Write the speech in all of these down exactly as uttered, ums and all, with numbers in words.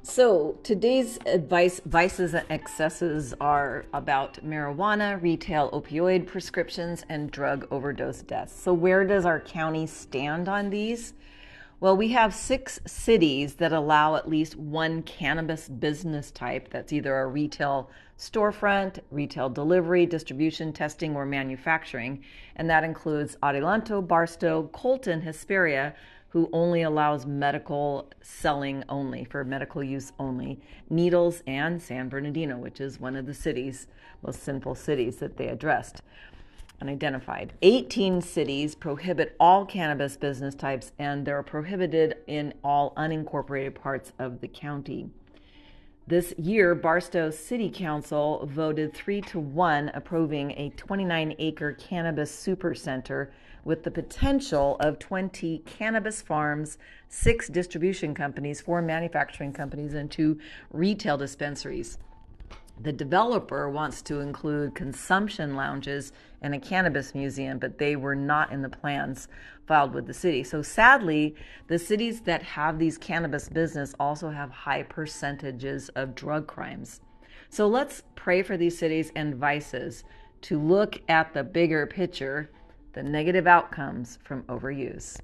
So today's advice, vices and excesses are about marijuana, retail opioid prescriptions, and drug overdose deaths. So where does our county stand on these? Well, we have six cities that allow at least one cannabis business type. That's either a retail storefront, retail delivery, distribution, testing, or manufacturing. And that includes Adelanto, Barstow, Colton, Hesperia, who only allows medical selling only, for medical use only, Needles, and San Bernardino, which is one of the cities, most sinful cities that they addressed and identified. eighteen cities prohibit all cannabis business types, and they're prohibited in all unincorporated parts of the county. This year, Barstow City Council voted three to one approving a twenty-nine acre cannabis supercenter with the potential of twenty cannabis farms, six distribution companies, four manufacturing companies, and two retail dispensaries. The developer wants to include consumption lounges and a cannabis museum, but they were not in the plans filed with the city. So sadly, the cities that have these cannabis business also have high percentages of drug crimes. So let's pray for these cities and vices to look at the bigger picture, the negative outcomes from overuse.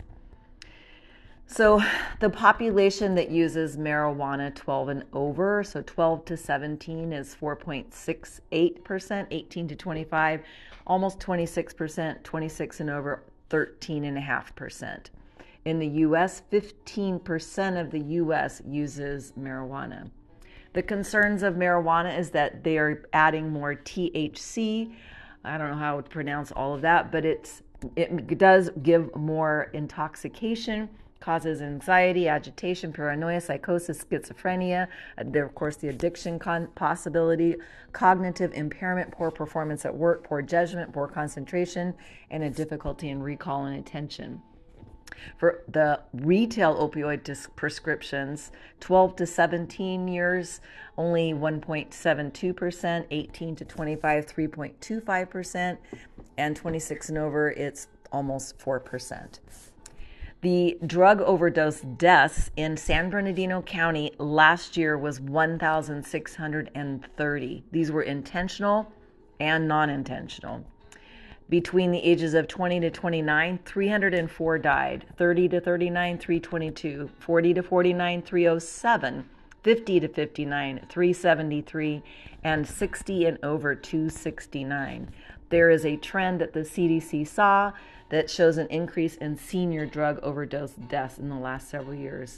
So the population that uses marijuana twelve and over, so twelve to seventeen is four point six eight percent, eighteen to twenty-five, almost twenty-six percent, twenty-six and over, thirteen point five percent. In the U S, fifteen percent of the U S uses marijuana. The concerns of marijuana is that they are adding more T H C. I don't know how to pronounce all of that, but it's it does give more intoxication, causes anxiety, agitation, paranoia, psychosis, schizophrenia, there, of course, the addiction con- possibility, cognitive impairment, poor performance at work, poor judgment, poor concentration, and a difficulty in recall and attention. For the retail opioid dis- prescriptions, twelve to seventeen years, only one point seven two percent, eighteen to twenty-five, three point two five percent, and twenty-six and over, it's almost four percent. The drug overdose deaths in San Bernardino County last year was one thousand six hundred thirty. These were intentional and non-intentional. Between the ages of twenty to twenty-nine, three hundred four died. thirty to thirty-nine, three hundred twenty-two. forty to forty-nine, three hundred seven. fifty to fifty-nine, three hundred seventy-three. And sixty and over, two hundred sixty-nine. There is a trend that the C D C saw that shows an increase in senior drug overdose deaths in the last several years.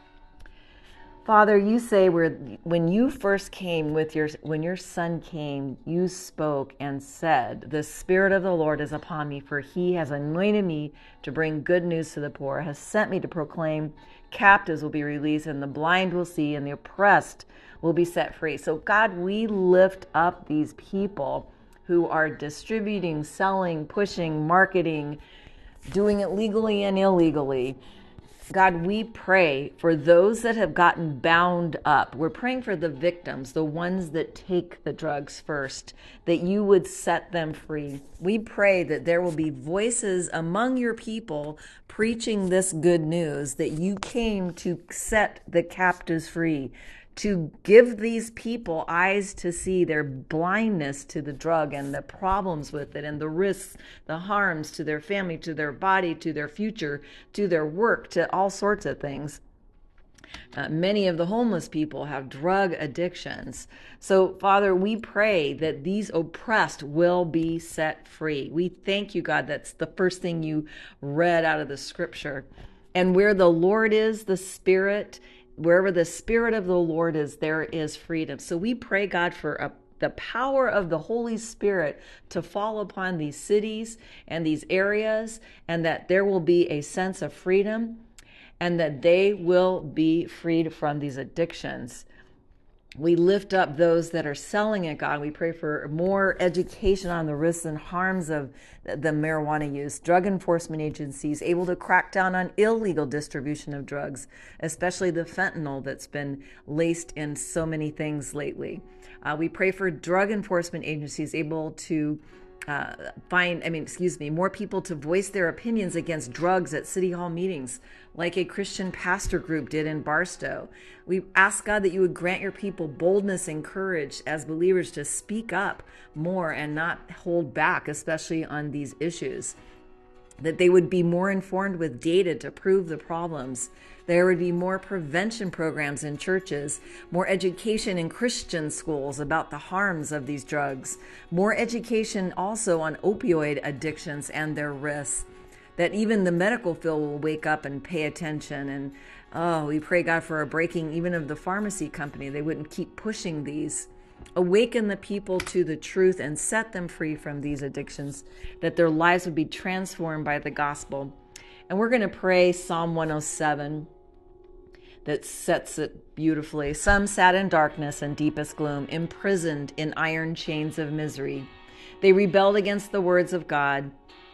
Father, you say where when you first came with your, when your son came, you spoke and said, "The Spirit of the Lord is upon me, for he has anointed me to bring good news to the poor, has sent me to proclaim captives will be released, and the blind will see, and the oppressed will be set free." So God, we lift up these people who are distributing, selling, pushing, marketing, doing it legally and illegally. God, we pray for those that have gotten bound up. We're praying for the victims, the ones that take the drugs first, that you would set them free. We pray that there will be voices among your people preaching this good news, that you came to set the captives free, to give these people eyes to see their blindness to the drug and the problems with it and the risks, the harms to their family, to their body, to their future, to their work, to all sorts of things. Uh, many of the homeless people have drug addictions. So, Father, we pray that these oppressed will be set free. We thank you, God, that's the first thing you read out of the scripture. And where the Lord is, the Spirit, wherever the Spirit of the Lord is, there is freedom. So we pray, God, for a, the power of the Holy Spirit to fall upon these cities and these areas, and that there will be a sense of freedom, and that they will be freed from these addictions. We lift up those that are selling it, God. We pray for more education on the risks and harms of the marijuana use. Drug enforcement agencies able to crack down on illegal distribution of drugs, especially the fentanyl that's been laced in so many things lately. Uh, we pray for drug enforcement agencies able to uh, find, I mean, excuse me, more people to voice their opinions against drugs at City Hall meetings, like a Christian pastor group did in Barstow. We ask God that you would grant your people boldness and courage as believers to speak up more and not hold back, especially on these issues. That they would be more informed with data to prove the problems. There would be more prevention programs in churches, more education in Christian schools about the harms of these drugs, more education also on opioid addictions and their risks, that even the medical field will wake up and pay attention. And oh, we pray, God, for a breaking even of the pharmacy company. They wouldn't keep pushing these. Awaken the people to the truth and set them free from these addictions, that their lives would be transformed by the gospel. And we're going to pray Psalm one oh seven that sets it beautifully. Some sat in darkness and deepest gloom, imprisoned in iron chains of misery. They rebelled against the words of God,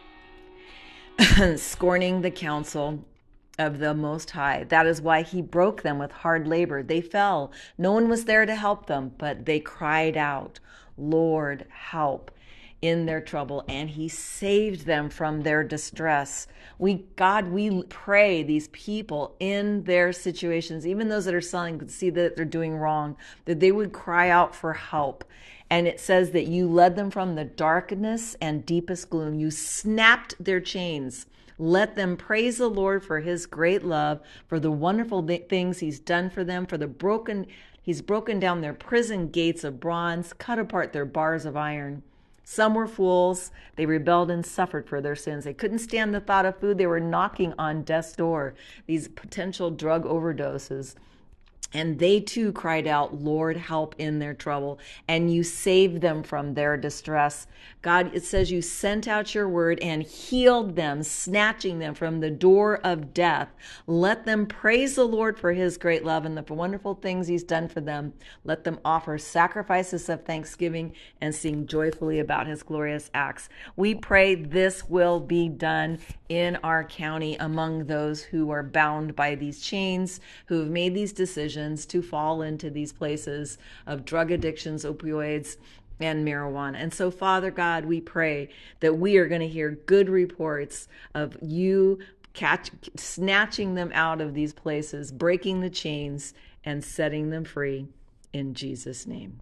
scorning the counsel of the Most High. That is why he broke them with hard labor. They fell. No one was there to help them, but they cried out, Lord, help, in their trouble, and he saved them from their distress. We, God, we pray these people in their situations, even those that are selling, could see that they're doing wrong, that they would cry out for help. And it says that you led them from the darkness and deepest gloom. You snapped their chains. Let them praise the Lord for his great love, for the wonderful things he's done for them, for the broken, he's broken down their prison gates of bronze, cut apart their bars of iron. Some were fools. They rebelled and suffered for their sins. They couldn't stand the thought of food. They were knocking on death's door, these potential drug overdoses. And they too cried out, Lord, help, in their trouble. And you saved them from their distress. God, it says you sent out your word and healed them, snatching them from the door of death. Let them praise the Lord for his great love and the wonderful things he's done for them. Let them offer sacrifices of thanksgiving and sing joyfully about his glorious acts. We pray this will be done in our county among those who are bound by these chains, who have made these decisions to fall into these places of drug addictions, opioids, and marijuana. And so, Father God, we pray that we are going to hear good reports of you catch, snatching them out of these places, breaking the chains, and setting them free in Jesus' name.